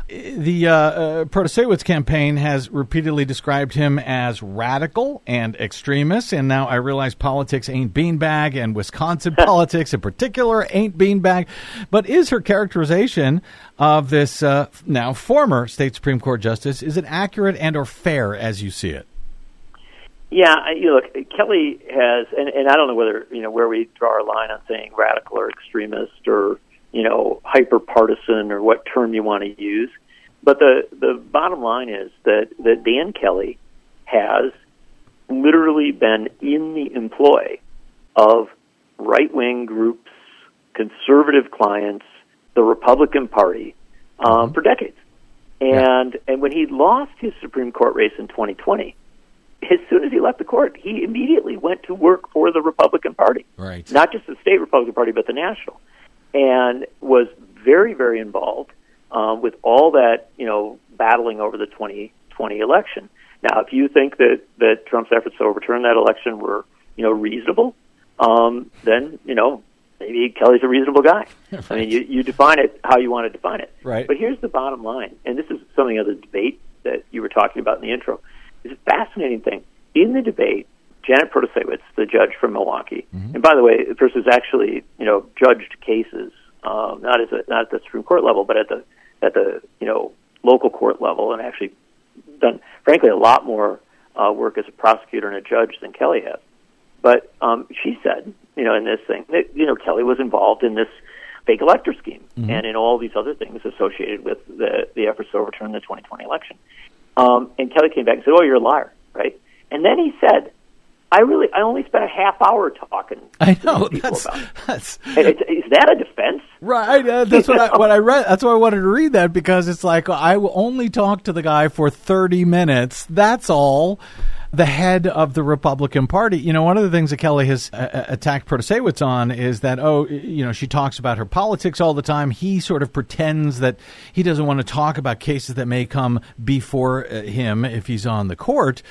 The uh, uh, Protasiewicz campaign has repeatedly described him as radical and extremist, and now I realize politics ain't beanbag, and Wisconsin politics in particular ain't beanbag. But is her characterization of this uh, now former state Supreme Court justice, is it accurate and or fair as you see it? Yeah, I- you know, look, Kelly has, and, and I don't know whether, you know, where we draw our line on saying radical or extremist or, you know, hyper-partisan or what term you want to use. But the, the bottom line is that, that Dan Kelly has literally been in the employ of right-wing groups, conservative clients, the Republican Party, um, Mm-hmm. for decades. And, yeah. and when he lost his Supreme Court race in twenty twenty, as soon as he left the court, he immediately went to work for the Republican Party. Right. Not just the state Republican Party, but the national. And was very, very involved um, with all that, you know, battling over the twenty twenty election. Now, if you think that, that Trump's efforts to overturn that election were, you know, reasonable, um, then, you know, maybe Kelly's a reasonable guy. Right. I mean, you, you define it how you want to define it. Right. But here's the bottom line, and this is something of the debate that you were talking about in the intro. It's a fascinating thing. In the debate, Janet Protasiewicz, the judge from Milwaukee, mm-hmm. and by the way, the person's actually, you know, judged cases, um, not as a, not at the Supreme Court level, but at the at the you know local court level, and actually done, frankly, a lot more uh, work as a prosecutor and a judge than Kelly has. But um, she said, you know, in this thing, that, you know, Kelly was involved in this fake elector scheme mm-hmm. and in all these other things associated with the the efforts to overturn the twenty twenty election. Um, and Kelly came back and said, "Oh, you're a liar," right? And then he said, I really, I only spent a half hour talking. I know. To people that's, about that's it. Is that a defense? Right. Uh, that's what I, what I read. That's why I wanted to read that, because it's like, I will only talk to the guy for thirty minutes. That's all. The head of the Republican Party. You know, one of the things that Kelly has uh, attacked Protasiewicz on is that, oh, you know, she talks about her politics all the time. He sort of pretends that he doesn't want to talk about cases that may come before uh, him if he's on the court.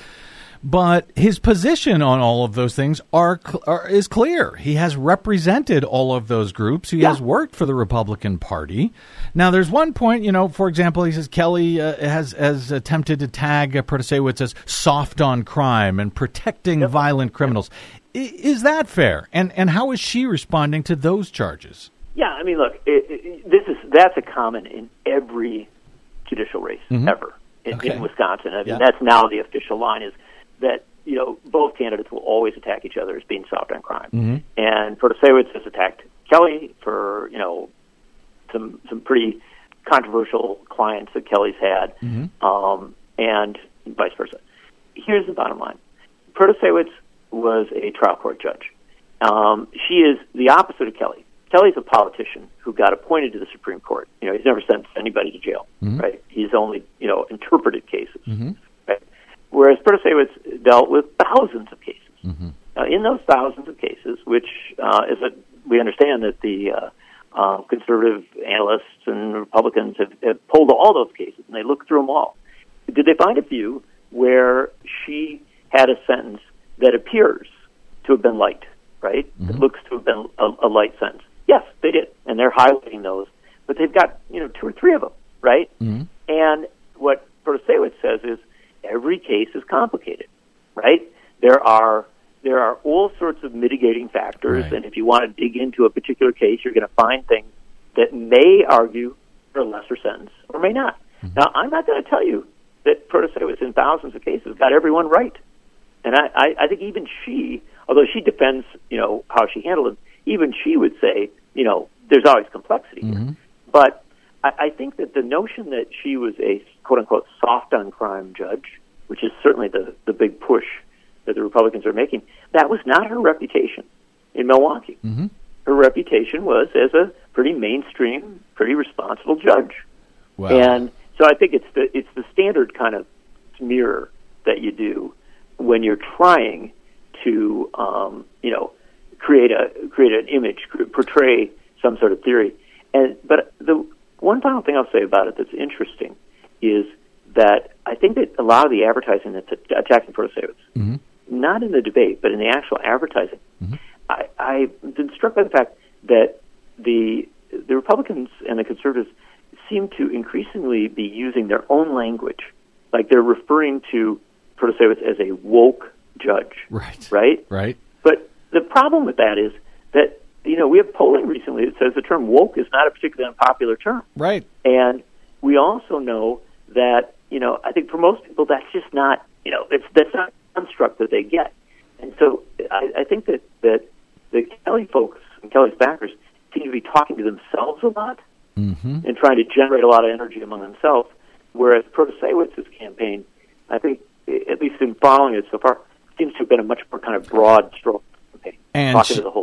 But his position on all of those things are, are is clear. He has represented all of those groups. He yeah. has worked for the Republican Party. Now, there's one point, you know, for example, he says Kelly uh, has has attempted to tag uh, Protasiewicz as soft on crime and protecting yep. violent criminals. Yep. I, is that fair? And and how is she responding to those charges? Yeah, I mean, look, it, it, this is that's a common in every judicial race mm-hmm. ever in, okay. in Wisconsin. I mean, yeah. that's now the official line is that, you know, both candidates will always attack each other as being soft on crime. Mm-hmm. And Protasiewicz has attacked Kelly for, you know, some some pretty controversial clients that Kelly's had, mm-hmm. um, and vice versa. Here's the bottom line. Protasiewicz was a trial court judge. Um, she is the opposite of Kelly. Kelly's a politician who got appointed to the Supreme Court. You know, he's never sent anybody to jail, mm-hmm. right? He's only, you know, interpreted cases, mm-hmm. right? Whereas Protasiewicz dealt with thousands of cases. Mm-hmm. Uh, in those thousands of cases, which uh, is a, we understand that the uh, uh, conservative analysts and Republicans have, have pulled all those cases, and they looked through them all. Did they find a few where she had a sentence that appears to have been light, right? Mm-hmm. It looks to have been a, a light sentence. Yes, they did, and they're highlighting those. But they've got, you know, two or three of them, right? Mm-hmm. And what Protasiewicz says is, every case is complicated, right? There are there are all sorts of mitigating factors, right. And if you want to dig into a particular case, you're going to find things that may argue for a lesser sentence or may not. Mm-hmm. Now, I'm not going to tell you that Protasiewicz in thousands of cases got everyone right, and I, I, I think even she, although she defends, you know, how she handled it, even she would say, you know, there's always complexity mm-hmm. here. But I, I think that the notion that she was a quote-unquote soft-on-crime judge, which is certainly the, the big push that the Republicans are making, that was not her reputation in Milwaukee. Mm-hmm. Her reputation was as a pretty mainstream, pretty responsible judge. Wow. And so I think it's the it's the standard kind of smear that you do when you're trying to, um, you know, create a create an image, portray some sort of theory. And but the one final thing I'll say about it that's interesting is that I think that a lot of the advertising that's attacking Protasiewicz, mm-hmm. not in the debate, but in the actual advertising, mm-hmm. I, I've been struck by the fact that the the Republicans and the conservatives seem to increasingly be using their own language, like they're referring to Protasiewicz as a woke judge, right? Right? Right. But the problem with that is that, you know, we have polling recently that says the term woke is not a particularly unpopular term, right? And we also know that, you know, I think for most people that's just not, you know, it's that's not a construct that they get. And so I, I think that, that the Kelly folks and Kelly's backers seem to be talking to themselves a lot mm-hmm. and trying to generate a lot of energy among themselves, whereas Protasiewicz's campaign, I think, at least in following it so far, seems to have been a much more kind of broad stroke campaign, and talking she, to the whole.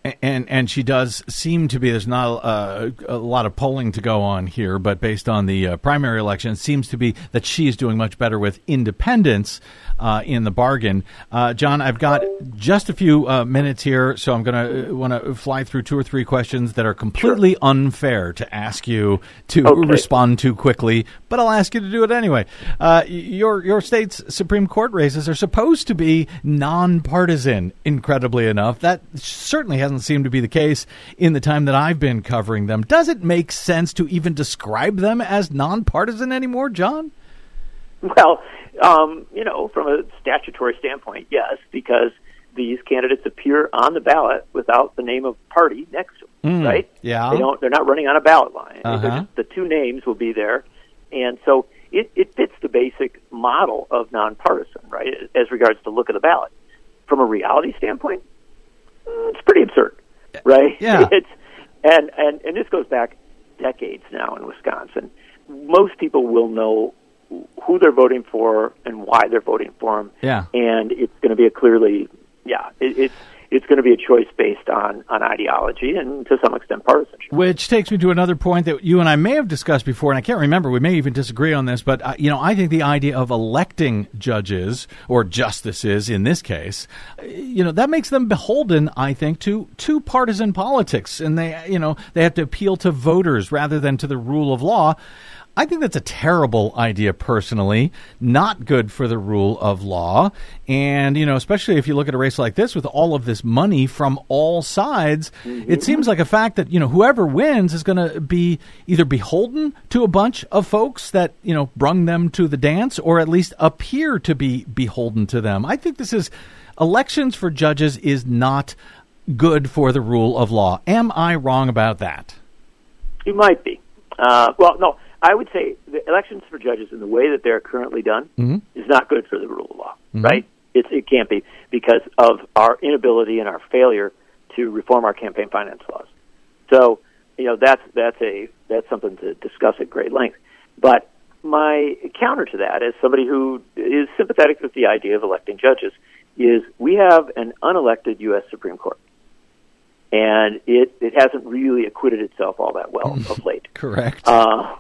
And and she does seem to be, there's not a, a lot of polling to go on here, but based on the uh, primary election, it seems to be that she is doing much better with independents uh, in the bargain. Uh, John, I've got just a few uh, minutes here, so I'm going to want to fly through two or three questions that are completely sure. unfair to ask you to okay. respond to quickly, but I'll ask you to do it anyway. Uh, your, your state's Supreme Court races are supposed to be nonpartisan, incredibly enough. That certainly hasn't seem to be the case in the time that I've been covering them. Does it make sense to even describe them as nonpartisan anymore, John? Well, um, you know, from a statutory standpoint, yes, because these candidates appear on the ballot without the name of party next to them, mm, right? Yeah. They don't, they're not running on a ballot line. Uh-huh. Just, the two names will be there. And so it, it fits the basic model of nonpartisan, right, as regards to look of the ballot. From a reality standpoint, it's pretty absurd, right? Yeah. It's, and, and, and this goes back decades now in Wisconsin. Most people will know who they're voting for and why they're voting for them. Yeah. And it's going to be a clearly, yeah, it, it's it's going to be a choice based on, on ideology and to some extent partisanship. Which takes me to another point that you and I may have discussed before, and I can't remember. We may even disagree on this, but uh, you know, I think the idea of electing judges or justices in this case, you know, that makes them beholden, I think, to to partisan politics, and they, you know, they have to appeal to voters rather than to the rule of law. I think that's a terrible idea personally, not good for the rule of law. And, you know, especially if you look at a race like this with all of this money from all sides, mm-hmm. it seems like a fact that, you know, whoever wins is going to be either beholden to a bunch of folks that, you know, brung them to the dance or at least appear to be beholden to them. I think this is, elections for judges is not good for the rule of law. Am I wrong about that? You might be. Uh, well, no. I would say the elections for judges in the way that they're currently done mm-hmm. is not good for the rule of law, mm-hmm. right? It's, it can't be because of our inability and our failure to reform our campaign finance laws. So, you know, that's that's a that's something to discuss at great length. But my counter to that, as somebody who is sympathetic with the idea of electing judges, is we have an unelected U S Supreme Court. And it, it hasn't really acquitted itself all that well of late. Correct. Uh,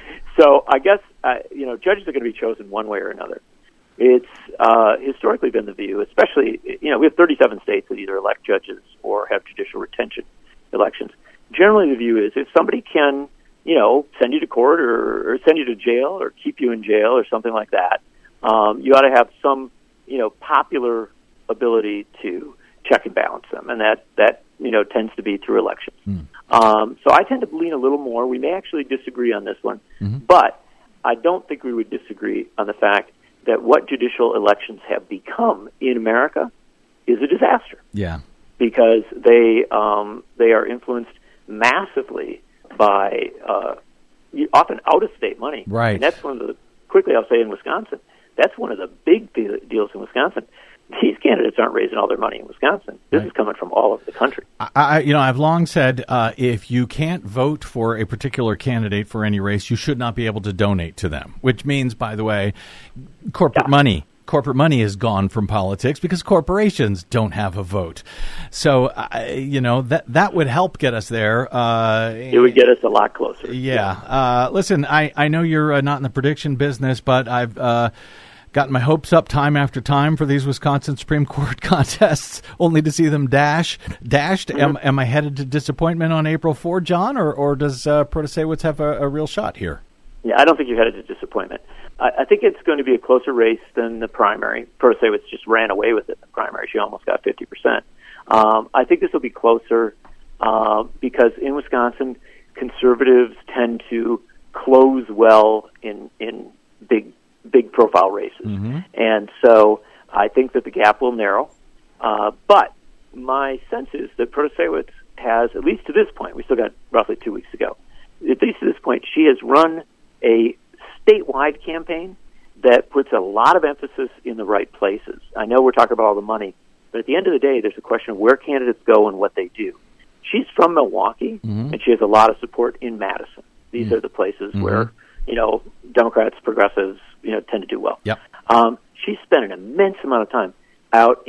So I guess, uh, you know, judges are going to be chosen one way or another. It's uh, historically been the view, especially, you know, we have thirty-seven states that either elect judges or have judicial retention elections. Generally, the view is if somebody can, you know, send you to court or, or send you to jail or keep you in jail or something like that, um, you ought to have some, you know, popular ability to check and balance them. And that, that you know, tends to be through elections. Mm. Um, so I tend to lean a little more. We may actually disagree on this one, mm-hmm. but I don't think we would disagree on the fact that what judicial elections have become in America is a disaster. Yeah, because they um, they are influenced massively by uh, often out-of-state money. Right, and that's one of the quickly I'll say in Wisconsin. That's one of the big deals in Wisconsin. These candidates aren't raising all their money in Wisconsin. This right. is coming from all over the country. I, you know, I've long said uh, if you can't vote for a particular candidate for any race, you should not be able to donate to them, which means, by the way, corporate yeah. money. Corporate money is gone from politics because corporations don't have a vote. So, uh, you know, that that would help get us there. Uh, it would get us a lot closer. Yeah. yeah. Uh, listen, I, I know you're uh, not in the prediction business, but I've uh, gotten my hopes up time after time for these Wisconsin Supreme Court contests, only to see them dash dashed. Mm-hmm. Am, am I headed to disappointment on April fourth, John, or, or does uh, Protasiewicz have a, a real shot here? Yeah, I don't think you're headed to disappointment. I, I think it's going to be a closer race than the primary. Protasiewicz just ran away with it in the primary. She almost got fifty percent. Um, I think this will be closer uh, because in Wisconsin, conservatives tend to close well in, in big big profile races. Mm-hmm. And so I think that the gap will narrow. Uh, but my sense is that Protasiewicz has, at least to this point, we still got roughly two weeks to go, at least to this point, she has run a statewide campaign that puts a lot of emphasis in the right places. I know we're talking about all the money, but at the end of the day, there's a question of where candidates go and what they do. She's from Milwaukee, mm-hmm. and she has a lot of support in Madison. These mm-hmm. are the places mm-hmm. where, you know, Democrats, progressives, you know, tend to do well. Yep. Um, she spent an immense amount of time out in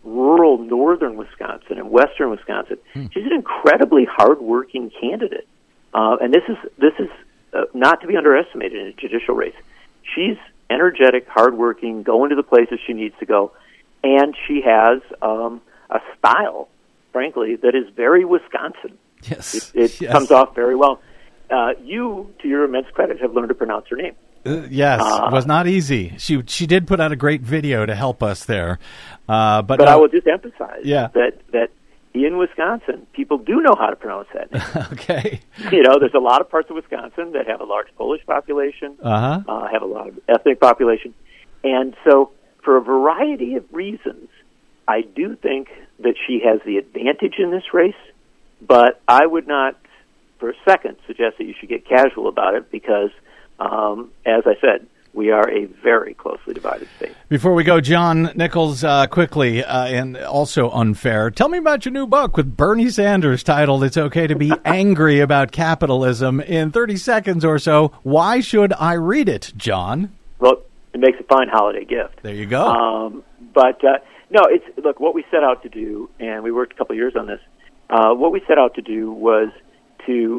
rural northern Wisconsin and western Wisconsin. Hmm. She's an incredibly hardworking candidate, uh, and this is this is uh, not to be underestimated in a judicial race. She's energetic, hardworking, going to the places she needs to go, and she has um, a style, frankly, that is very Wisconsin. Yes, it, it yes. comes off very well. Uh, you, to your immense credit, have learned to pronounce her name. Uh, yes, uh, it was not easy. She she did put out a great video to help us there, uh, but but no, I will just emphasize yeah. that that in Wisconsin, people do know how to pronounce that name. Okay, you know, there's a lot of parts of Wisconsin that have a large Polish population, uh-huh. uh, have a lot of ethnic population, and so for a variety of reasons, I do think that she has the advantage in this race. But I would not, for a second, suggest that you should get casual about it because, um, as I said, we are a very closely divided state. Before we go, John Nichols, uh, quickly, uh, and also unfair, tell me about your new book with Bernie Sanders titled It's Okay to Be Angry About Capitalism. In thirty seconds or so, why should I read it, John? Well, it makes a fine holiday gift. There you go. Um, but, uh, no, it's look, what we set out to do, and we worked a couple of years on this, Uh, what we set out to do was to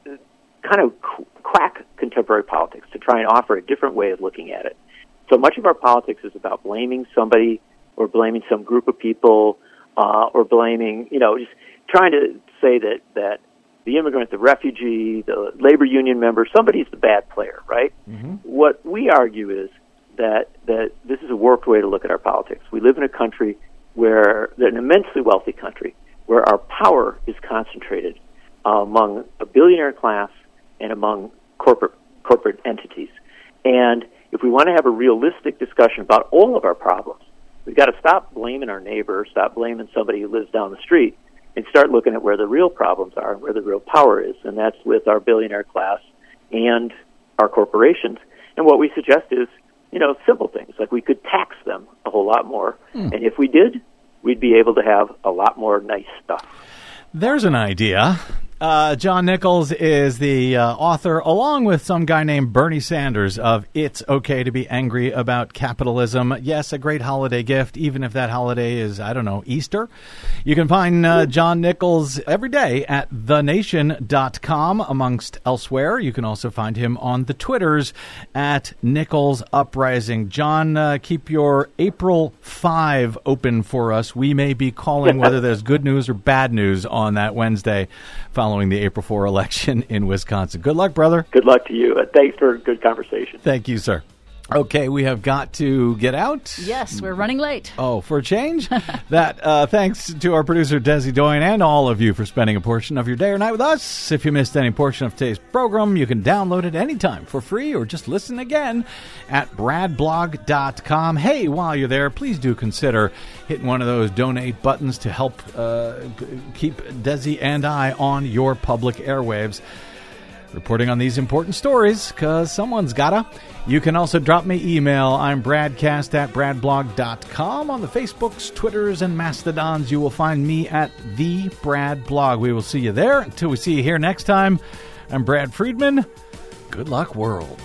kind of qu- crack contemporary politics, to try and offer a different way of looking at it. So much of our politics is about blaming somebody or blaming some group of people uh, or blaming, you know, just trying to say that, that the immigrant, the refugee, the labor union member, somebody's the bad player, right? Mm-hmm. What we argue is that, that this is a warped way to look at our politics. We live in a country where, an immensely wealthy country, where our power is concentrated uh, among a billionaire class and among corporate corporate entities. And if we want to have a realistic discussion about all of our problems, we've got to stop blaming our neighbor, stop blaming somebody who lives down the street, and start looking at where the real problems are, where the real power is, and that's with our billionaire class and our corporations. And what we suggest is, you know, simple things, like we could tax them a whole lot more. Mm. And if we did, we'd be able to have a lot more nice stuff. There's an idea. Uh, John Nichols is the uh, author, along with some guy named Bernie Sanders, of It's Okay to Be Angry About Capitalism. Yes, a great holiday gift, even if that holiday is, I don't know, Easter. You can find uh, John Nichols every day at the nation dot com, amongst elsewhere. You can also find him on the Twitters at Nichols Uprising. John, uh, keep your April fifth open for us. We may be calling whether there's good news or bad news on that Wednesday following the April fourth election in Wisconsin. Good luck, brother. Good luck to you. Uh, thanks for a good conversation. Thank you, sir. Okay, we have got to get out. Yes, we're running late. Oh, for a change? that uh, thanks to our producer, Desi Doyen, and all of you for spending a portion of your day or night with us. If you missed any portion of today's program, you can download it anytime for free or just listen again at brad blog dot com. Hey, while you're there, please do consider hitting one of those donate buttons to help uh, keep Desi and I on your public airwaves, reporting on these important stories, because someone's gotta. You can also drop me email. I'm bradcast at brad blog dot com. On the Facebooks, Twitters, and Mastodons, you will find me at The Brad Blog. We will see you there. Until we see you here next time, I'm Brad Friedman. Good luck, world.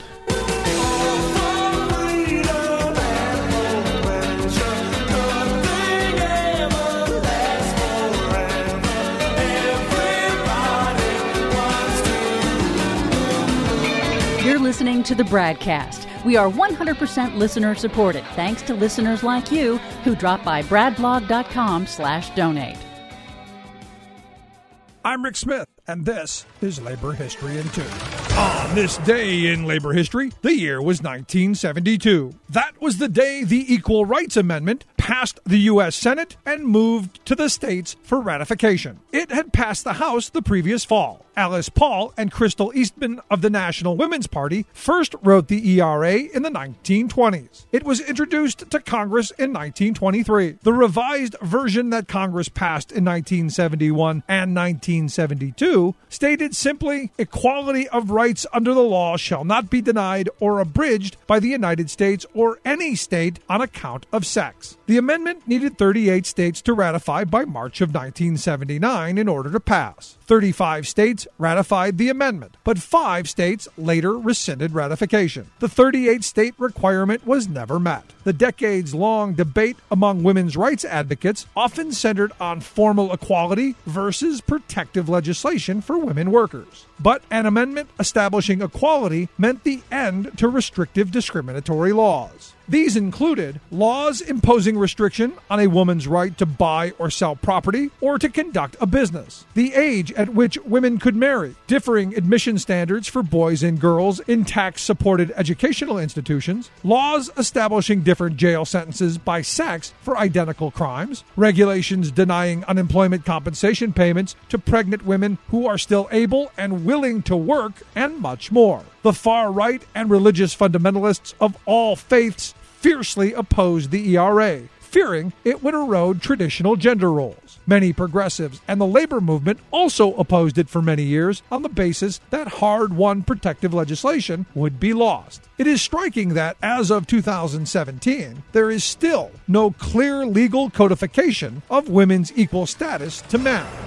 You're listening to the Bradcast. We are one hundred percent listener supported, thanks to listeners like you who drop by brad blog dot com slash donate. I'm Rick Smith, and this is Labor History in Two. On this day in labor history, the year was nineteen seventy-two. That was the day the Equal Rights Amendment passed the U S Senate and moved to the states for ratification. It had passed the House the previous fall. Alice Paul and Crystal Eastman of the National Women's Party first wrote the E R A in the nineteen twenties. It was introduced to Congress in nineteen twenty-three. The revised version that Congress passed in nineteen seventy-one and nineteen seventy-two stated simply, equality of rights under the law shall not be denied or abridged by the United States or any state on account of sex. The amendment needed thirty-eight states to ratify by March of nineteen seventy-nine in order to pass. thirty-five states states ratified the amendment, but five states later rescinded ratification. The thirty-eight state requirement was never met. The decades-long debate among women's rights advocates often centered on formal equality versus protective legislation for women workers. But an amendment establishing equality meant the end to restrictive discriminatory laws. These included laws imposing restriction on a woman's right to buy or sell property or to conduct a business, the age at which women could marry, differing admission standards for boys and girls in tax-supported educational institutions, laws establishing different jail sentences by sex for identical crimes, regulations denying unemployment compensation payments to pregnant women who are still able and willing to work, and much more. The far right and religious fundamentalists of all faiths fiercely opposed the E R A, fearing it would erode traditional gender roles. Many progressives and the labor movement also opposed it for many years on the basis that hard-won protective legislation would be lost. It is striking that, as of two thousand seventeen, there is still no clear legal codification of women's equal status to men.